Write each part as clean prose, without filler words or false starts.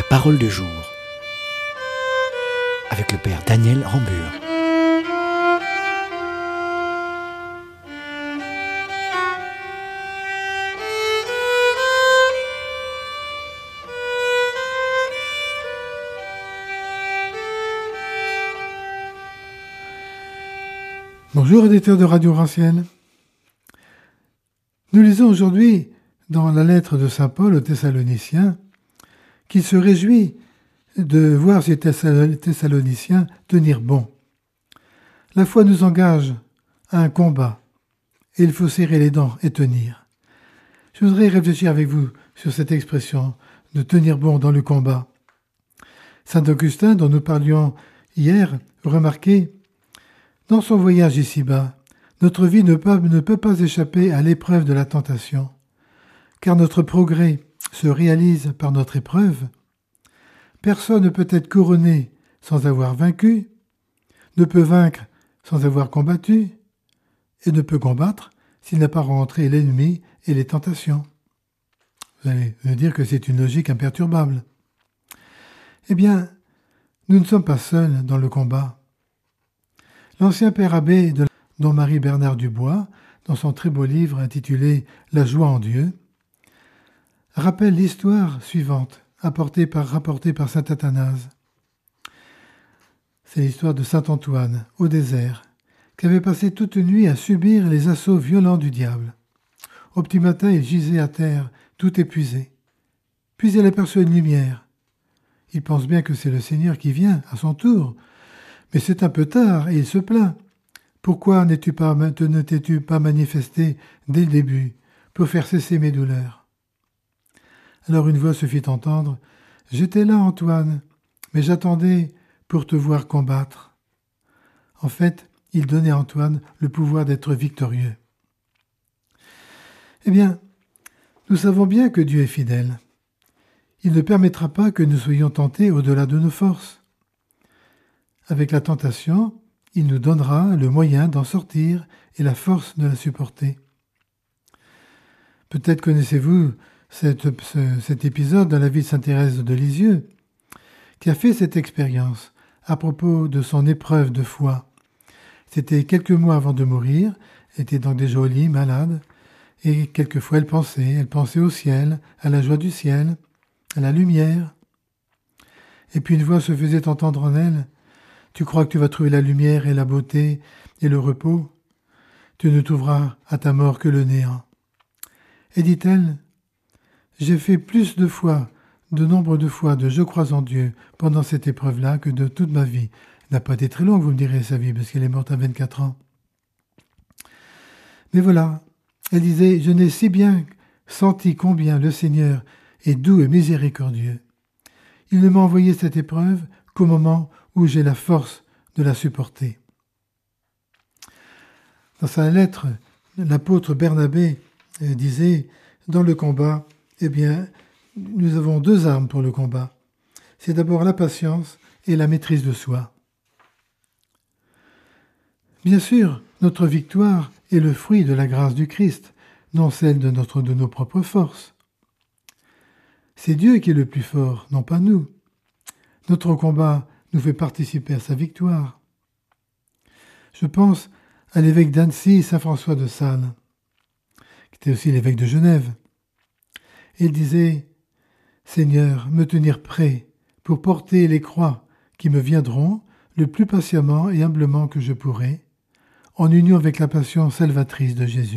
parole de jour avec le Père Daniel Rambure. Bonjour auditeurs de Radio Ranciel. Nous lisons aujourd'hui dans la lettre de saint Paul aux Thessaloniciens qu'il se réjouit de voir ces Thessaloniciens tenir bon. La foi nous engage à un combat et il faut serrer les dents et tenir. Je voudrais réfléchir avec vous sur cette expression de tenir bon dans le combat. Saint Augustin, dont nous parlions hier, remarquait: dans son voyage ici-bas, notre vie ne peut pas échapper à l'épreuve de la tentation, car notre progrès se réalise par notre épreuve. Personne ne peut être couronné sans avoir vaincu, ne peut vaincre sans avoir combattu, et ne peut combattre s'il n'a pas rencontré l'ennemi et les tentations. Vous allez me dire que c'est une logique imperturbable. Eh bien, nous ne sommes pas seuls dans le combat. L'ancien père abbé de Don Marie-Bernard Dubois, dans son très beau livre intitulé « La joie en Dieu », rappelle l'histoire suivante, rapportée par saint Athanase. C'est l'histoire de saint Antoine, au désert, qui avait passé toute une nuit à subir les assauts violents du diable. Au petit matin, il gisait à terre, tout épuisé. Puis il aperçoit une lumière. Il pense bien que c'est le Seigneur qui vient, à son tour, mais c'est un peu tard et il se plaint. Pourquoi ne t'es-tu pas manifesté dès le début pour faire cesser mes douleurs? Alors une voix se fit entendre: « J'étais là, Antoine, mais j'attendais pour te voir combattre. » En fait, il donnait à Antoine le pouvoir d'être victorieux. Eh bien, nous savons bien que Dieu est fidèle. Il ne permettra pas que nous soyons tentés au-delà de nos forces. Avec la tentation, il nous donnera le moyen d'en sortir et la force de la supporter. Peut-être connaissez-vous cet épisode dans la vie de sainte Thérèse de Lisieux, qui a fait cette expérience à propos de son épreuve de foi. C'était quelques mois avant de mourir, elle était donc déjà au lit, malade, et quelquefois elle pensait au ciel, à la joie du ciel, à la lumière. Et puis une voix se faisait entendre en elle: « Tu crois que tu vas trouver la lumière et la beauté et le repos? Tu ne trouveras à ta mort que le néant. » Et dit-elle: « J'ai fait plus de nombre de fois de « je crois en Dieu » pendant cette épreuve-là que de toute ma vie. Elle n'a pas été très longue, vous me direz, sa vie, parce qu'elle est morte à 24 ans. Mais voilà, elle disait: « Je n'ai si bien senti combien le Seigneur est doux et miséricordieux. Il ne m'a envoyé cette épreuve qu'au moment où j'ai la force de la supporter. » Dans sa lettre, l'apôtre Barnabé disait: « Dans le combat, eh bien, nous avons deux armes pour le combat. C'est d'abord la patience et la maîtrise de soi. » Bien sûr, notre victoire est le fruit de la grâce du Christ, non celle de nos propres forces. C'est Dieu qui est le plus fort, non pas nous. Notre combat nous fait participer à sa victoire. Je pense à l'évêque d'Annecy, saint François de Sales, qui était aussi l'évêque de Genève. Il disait: « Seigneur, me tenir prêt pour porter les croix qui me viendront le plus patiemment et humblement que je pourrai, en union avec la passion salvatrice de Jésus. »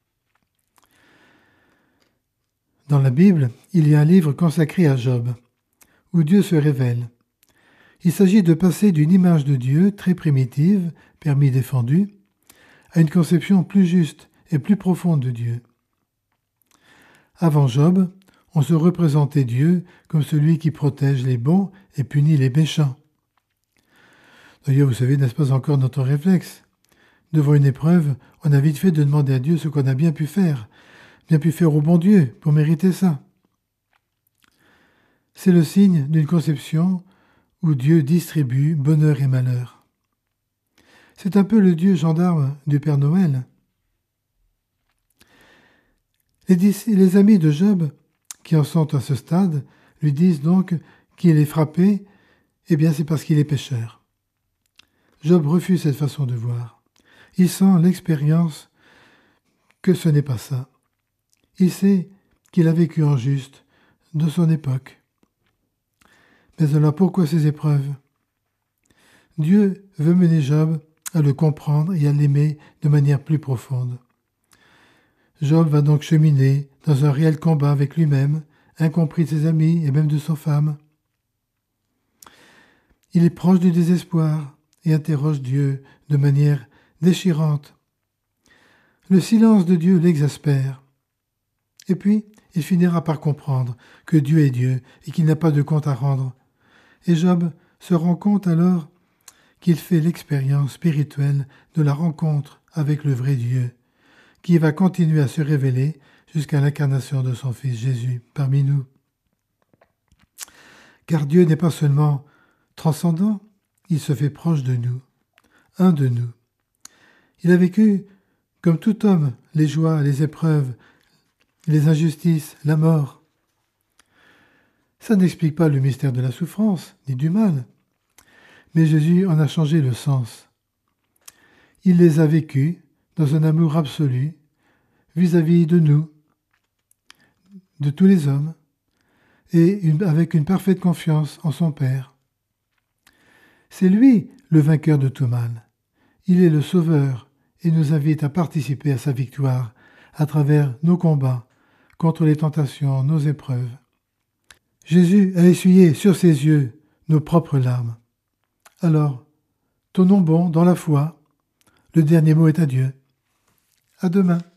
Dans la Bible, il y a un livre consacré à Job, où Dieu se révèle. Il s'agit de passer d'une image de Dieu très primitive, permis défendue, à une conception plus juste et plus profonde de Dieu. Avant Job, on se représentait Dieu comme celui qui protège les bons et punit les méchants. D'ailleurs, vous savez, n'est-ce pas encore notre réflexe? Devant une épreuve, on a vite fait de demander à Dieu ce qu'on a bien pu faire au bon Dieu pour mériter ça. C'est le signe d'une conception où Dieu distribue bonheur et malheur. C'est un peu le Dieu gendarme du Père Noël. Les amis de Job, qui en sont à ce stade, lui disent donc qu'il est frappé, eh bien c'est parce qu'il est pécheur. Job refuse cette façon de voir. Il sent l'expérience que ce n'est pas ça. Il sait qu'il a vécu en juste de son époque. Mais alors pourquoi ces épreuves? Dieu veut mener Job à le comprendre et à l'aimer de manière plus profonde. Job va donc cheminer dans un réel combat avec lui-même, incompris de ses amis et même de sa femme. Il est proche du désespoir et interroge Dieu de manière déchirante. Le silence de Dieu l'exaspère. Et puis, il finira par comprendre que Dieu est Dieu et qu'il n'a pas de compte à rendre. Et Job se rend compte alors qu'il fait l'expérience spirituelle de la rencontre avec le vrai Dieu, qui va continuer à se révéler jusqu'à l'incarnation de son Fils Jésus parmi nous. Car Dieu n'est pas seulement transcendant, il se fait proche de nous, un de nous. Il a vécu, comme tout homme, les joies, les épreuves, les injustices, la mort. Ça n'explique pas le mystère de la souffrance, ni du mal. Mais Jésus en a changé le sens. Il les a vécus dans un amour absolu vis-à-vis de nous, de tous les hommes, et avec une parfaite confiance en son Père. C'est lui le vainqueur de tout mal. Il est le Sauveur et nous invite à participer à sa victoire à travers nos combats contre les tentations, nos épreuves. Jésus a essuyé sur ses yeux nos propres larmes. Alors, tenons bon dans la foi. Le dernier mot est à Dieu. À demain.